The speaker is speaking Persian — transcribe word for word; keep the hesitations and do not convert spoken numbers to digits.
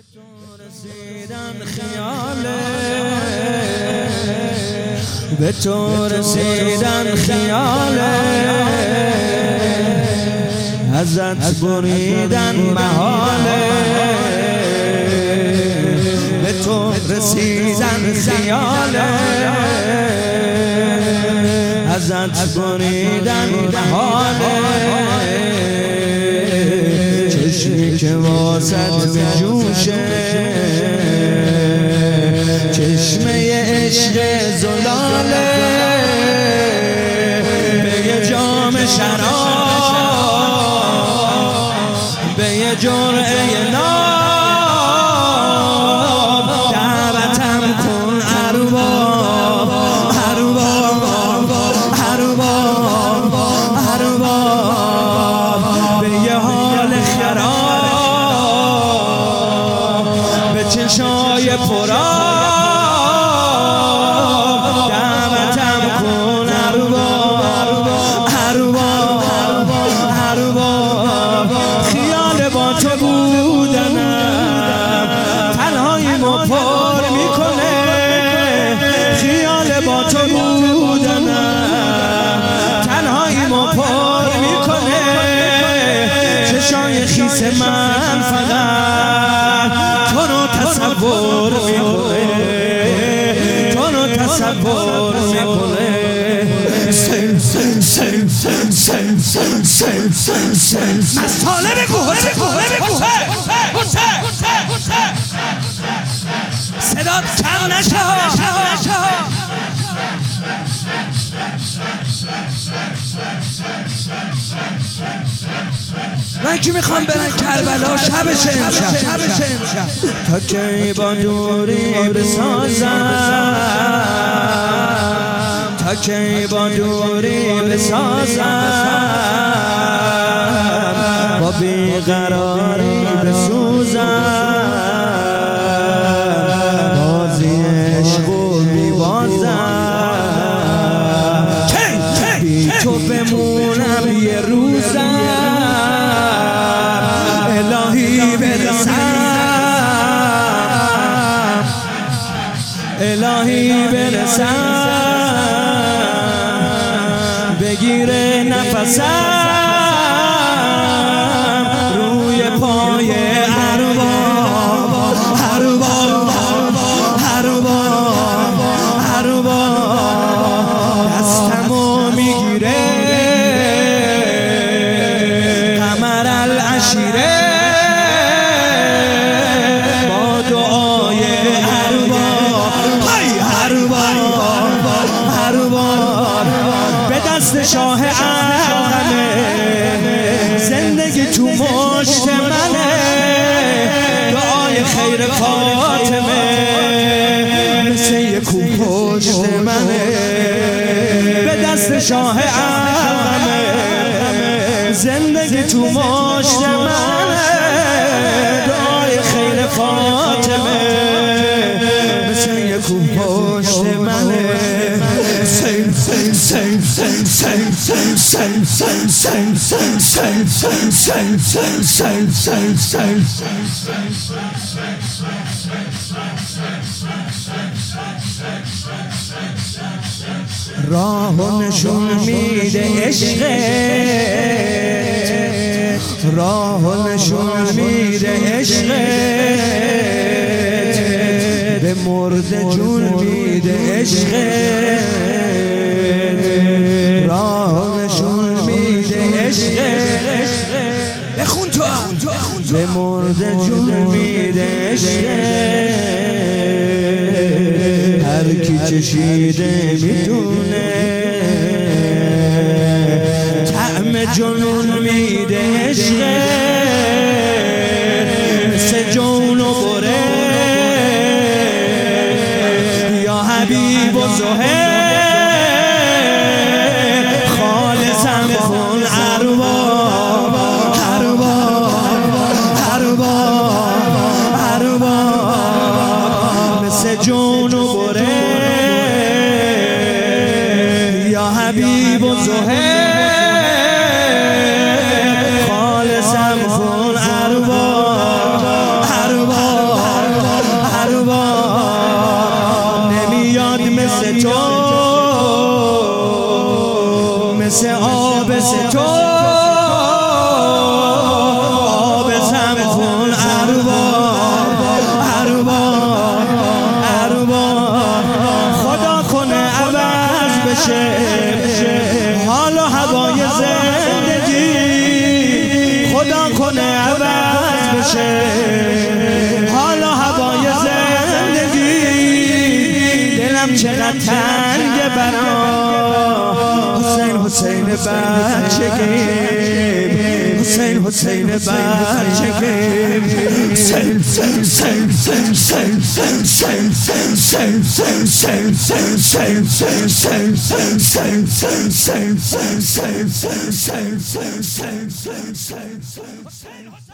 رسیدن خیاله به تو رسیدن خیاله ازت بریدن محاله به تو رسیدن خیاله ازت بریدن محاله چشمی که واسط بجوشه چشمه عشق زلاله به یه جام شراب به یه جرعه ناب دعوتم کن ارباب ارباب ارباب ارباب به یه حال خراب به چشای پراب دعوتم کن ارباب ارباب ارباب خیال با تو بودنم تنهاییمو پر میکنه خیال با تو بودنم تنهاییمو پر میکنه چشای خیس من فقط تو رو تصور میکنه تو رو تصور میکنه سن سن سن سن سن سن سن سن سن مساله بگو صدات کم نشه من که میخوام برن کربلا شبش امشب تا که با دوری بسازم تا که با دوری بسازم با بیقراری بسوزم بازی عشق و میبازم بی تو بمونم یه روزم الهی برسم الهی برسم بگیره نفسم روی پای ارباب ارباب ارباب ارباب دستمو میگیره قمر العشیره با دعای ارباب ارباب ارباب به دست شاه عالمه زندگی تو مشت منه دعای خیر فاطمه مثل یک پشت منه به دست شاه عالمه زندگی تو مشت منه دعای خیر فاطمه مثل یک پشت منه سن سن سن سن سن سن سن سن سن سن سن سن سن سن سن راه و نشون میده عشقت راه و نشون میده عشقت به مرده جون میده عشقت راه و نشون میده عشقت بخون تو به مرده جون میده عشقت هر کی چشیده میدونه طعم جنون میده عشقت مثل جون و بره یا حبیب و زهر خالصم کن ارباب ارباب ارباب ارباب مثل جون و بره یا حبیب و زهر خالصم کن ارباب ارباب حسین بچگی حسین حسین بچگی حسین حسین حسین حسین حسین حسین حسین حسین حسین حسین حسین حسین